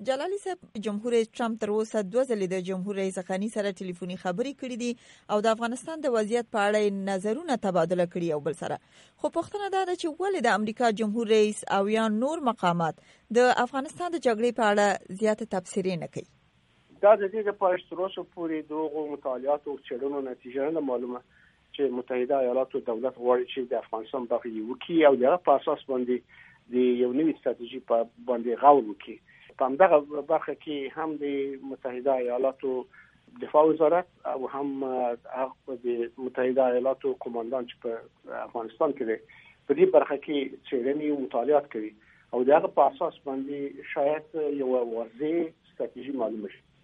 جلالي صاحب، جمهور رئیس ټرمپ تر اوسه 2 ځلې د جمهور رئیس غني سره ټلیفوني خبرې کړې دي او د افغانستان د وضعیت په اړه نظرونه تبادله کړي او بل سره. خو پوښتنه دا ده چې ولې د امریکا جمهور رئیس او یا نور مقامات د افغانستان د جګړې په اړه زیاته تبصرې نه کوي؟ دا د دې لپاره چې تر اوسه پورې دغه مطالعات او څېړنو نتیجه نه معلومه چې متحده ایالاتو دولت غواړي چې د افغانستان برخه یې وکړي او دغه په اساس باندې د یو نوې ستراتیژي په باندې غور وکړي. په همدغه برخه کې هم د متحده ایالاتو دفاع وزارت او هم د متحده ایالاتو قوماندان چې په افغانستان کې دی په دې برخه کې څېړنې او مطالعات کوي او دغه په اساس باندې شاید یو واضح ستراتیژي معلومه شي.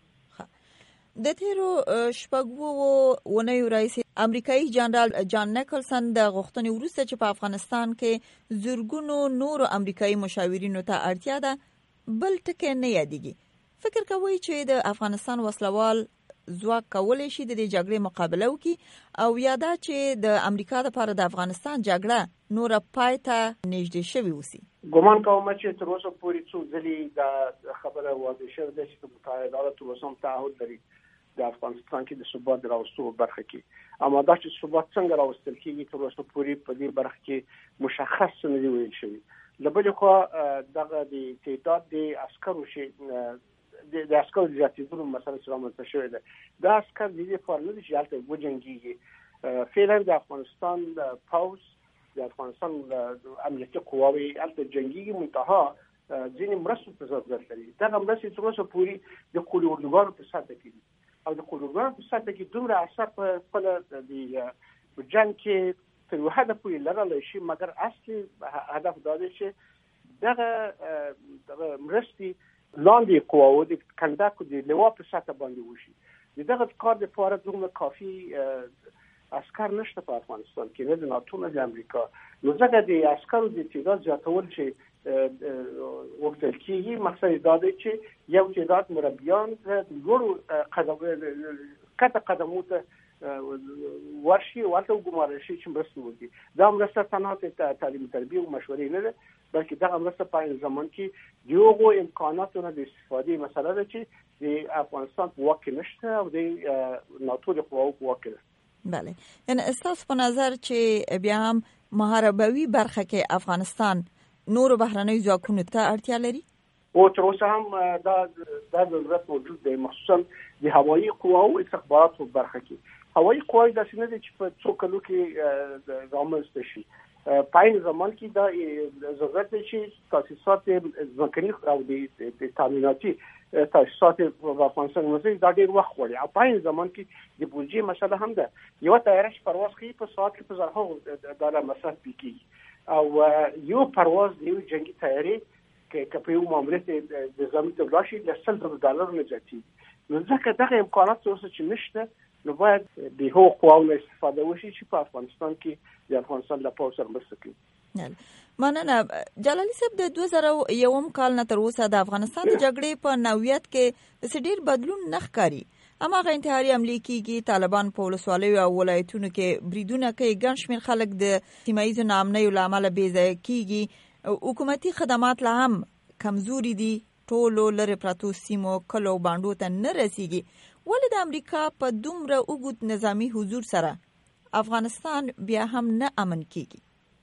د تیرو شپږو اونیو رئیس امریکایي جنرال جان نیکلسن د غوښتنې وروسته چې په افغانستان کې زورګونو نورو امریکایي مشاورینو ته اړتیا ده بل ټکی نه یادېږي. فکر کوي چې د افغانستان وسلوال ځواک کولی شي د دې جګړې مقابله وکړي او یا دا چې د امریکا لپاره د افغانستان جګړه نوره پای ته نږدې شوې اوسي؟ ګمان کوم چې تر اوسه پورې څو ځلې دا خبره واضح شوې ده چې متحده ایالات تر اوسه هم تعهد لري د افغانستان کې د ثبات راوستلو برخه کې، اما دا چې ثبات څنګه راوستل کېږي تر اوسه پورې په دې برخه کې مشخص نه دی ویل شوی. له بلې خوا دغه د تعداد د عسکرو د عسکرو زیاتېدلو مسله چې رامنځته شوې ده، دا عسکر د دې لپاره نه دي چې هلته وجنګېږي. فعلا د افغانستان پوځ د افغانستان امنیتي قواوې هلته جنګېږي، منتها ځینې مرستو ته ضرورت لري. دغه مرستې تر اوسه پورې د قول اردوګانو په سطحه کې دي او د قول اردوګانو په سطحه کې دومره اثر په خپله د جنګ کې تر یو حده پورې لرلی شي، مګر اصلي هدف دا دی چې دغه مرستې لاندې قواو د کنډک د لوا په سطحه باندې وشي. د دغه کار لپاره دومره کافي عسکر نشته په افغانستان کې، نه د ناتو نه د امریکا. نو ځکه د عسکرو د تعداد زیاتول چې وکتل کېږي، مقصد دا دی چې یو تعداد مربیان د لوړو کته قدمو ته ورشي او هلته وګمارل شي چې مرسته وکړي. دا مرسته تنها تعلیم تربیه او مشورې نه ده، بلکې دغه مرسته په عین زمان کې د هغو امکاناتو نه د استفادې مسله ده چې د افغانستان په واک کې نشته او د ناتو د قواو په واک کې ده. بله، یعنی ستاسو په نظر چې بیا هم محاربوي برخه کې افغانستان نورو بهرنیو ځواکونو ته اړتیا لري؟ او تر اوسه هم دا ضرورت موجود دی، مخصوصا د هوایي قواو استخباراتو برخه کې. هوایي قواوې داسې نه دي چې په څو کلو کې رامنځته شي. په عین زمان کې دا ضرورت دی چې تاسیسات ځمکني او د تامیناتي تاسیسات په افغانستان کې دا ډېر وخت غواړي او په عین زمان کې د بودجې مسله هم ده. یوه طیاره چې پرواز کوي په ساعت کې په زرهاوو ډالر مصرف کېږي او یو پرواز د یو جنګي طیارې که په یو ماموریت د زمین ته ولاړ شي له $100 نه زیاتېږي. نو ځکه دغه امکانات اوس چې نشته، نو باید د هغو قواو استفاده وشي چې په افغانستان کې د افغانستان له پوځ سره مرسته کوي. مننه. جلالي صاحب، د 2001 کال نه تر اوسه د افغانستان د جګړې په نوعیت کې ډېر بدلون نه ښکاري. هماغه انتحاري حملې کېږي، طالبان په ولسوالیو او ولایتونو کې بریدونه کوي، ګڼ شمېر خلک د سیمه ییزو ناامنیو له امله بېځایه کېږي، حکومتي خدمات لا هم کمزوري دي، ټولو لرې پرتو سیمو کلو او بانډو ته نه رسیږي. ولې د امریکا په دومره اوږد نظامي حضور سره افغانستان بیا هم نه امن کېږي؟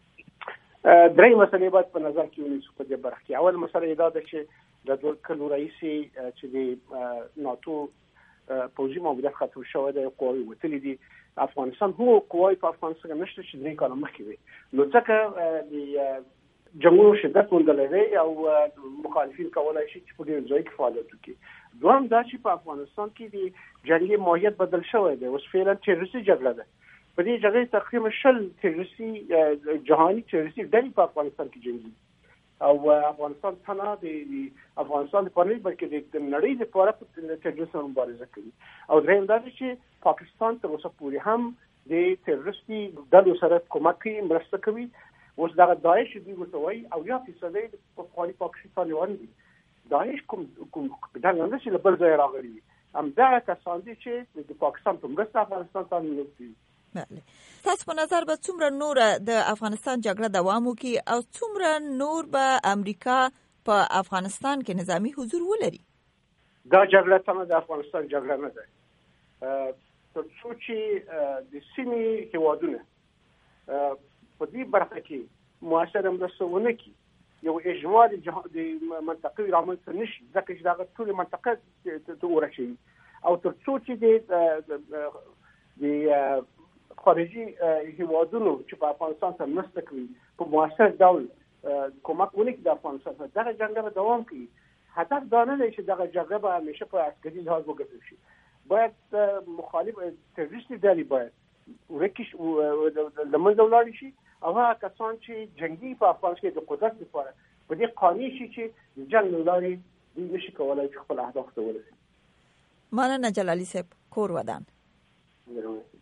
درې مسلې باید په نظر کې ونیسو په دې برخه کې. اول مسله دا ده چې د 2 کلو راهیسې چې د ناتو پوځي ماموریت ختم شوی دی، قواوې وتلي دي. افغانستان هغو قواوې په افغانستان کې نشته چې 3 کاله مخکې وي. نو ځکه د جنګونو شدت موندلی دی او مخالفین کولی شي چې په ډېر ځای کې فعالیت وکړي. دوهم دا چې په افغانستان کې د جنګي ماهیت بدل شوی دی، اوس فعلا تروریستي جګړه ده. په دې جګړې تقریبا 10 تروریستي جهاني تروریستي ډلې په افغانستان کې جنګي او افغانستان تنها د افغانستان لپاره نه بلکې د نړۍ لپاره په تروریزم مبارزه کوي. او درېیم دا چې پاکستان تر اوسه پورې هم د تروریستي ډلو سره کومک کوي، مرسته کوي. اوس دغه داعش دوی ورته وایي 80% د پخواني پاکستانیان دي. داعش کوم ډله نه چې له بل ځایه راغلي وي، همدغه کسان دي چې د پاکستان په مرسته افغانستان ته ننوتلي دي. بله. تاسو په نظر به څومره نور د افغانستان جګړه دوام وکړي او څومره نور به امریکا په افغانستان کې نظامی حضور ولري؟ دا جګړه ته د افغانستان جګړه نه ده. تر څو چې د سیمې هیوادونه په دې برخه کې مؤثره مرسته ونه کړي، یو اجماع د منطقې رامنځته نشي، ځکه چې دغه ټولې منطقه ته ورشي، او تر څو چې د خارجي هیوادونو چې په افغانستان سره مرسته کوي په مؤثر ډول کومک ونه کړي د افغانستان سره، دغه جګړه به دوام کوي. هدف دا نه دی چې دغه جګړه به همیشه په عسکري لحاظ وګټل شي. باید مخالف تروریستي ډلې باید ورکه له منځه ولاړې شي، او هغه کسان چې جنګي په افغانستان کې د قدرت لپاره په دې قانع شي چې د جنګ له لارې دوی نشي کولی چې خپل اهداف ته ورسوي. مننه جلالي صاحب. کور ودان.